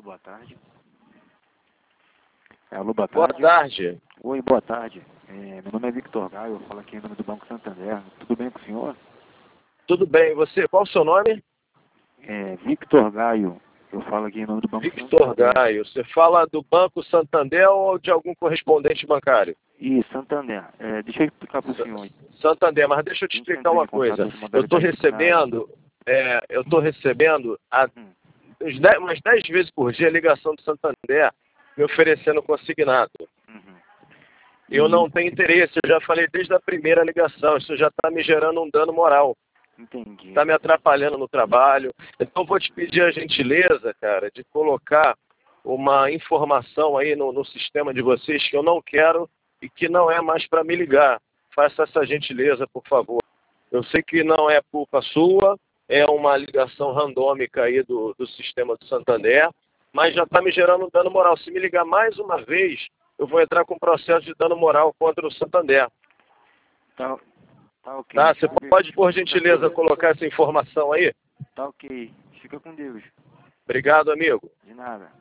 Boa tarde. Alô, boa Boa tarde. tarde. Oi, boa tarde. Meu nome é Victor Gaio, eu falo aqui em nome do Banco Santander. Tudo bem com o senhor? Tudo bem, e você? Qual o seu nome? Victor Gaio, eu falo aqui em nome do Banco Victor Santander. Gaio. Você fala do Banco Santander ou de algum correspondente bancário? Ih, Santander. Deixa eu explicar para o senhor. Santander, mas deixa eu te A gente explicar entrou uma em contato coisa. nessa Eu estou modalidade recebendo, Hum. umas 10 vezes por dia a ligação do Santander me oferecendo consignado. Uhum. Eu não tenho interesse, eu já falei desde a primeira ligação, isso já está me gerando um dano moral. Entendi. Está me atrapalhando no trabalho. Então, vou te pedir a gentileza, cara, de colocar uma informação aí no sistema de vocês que eu não quero e que não é mais para me ligar. Faça essa gentileza, por favor. Eu sei que não é culpa sua, é uma ligação randômica aí do sistema do Santander, mas já está me gerando um dano moral. Se me ligar mais uma vez, eu vou entrar com processo de dano moral contra o Santander. Tá ok. Tá? Você Deixa eu ver pode, por se tá gentileza, tudo. colocar essa informação aí? Tá ok. Fica com Deus. Obrigado, amigo. De nada.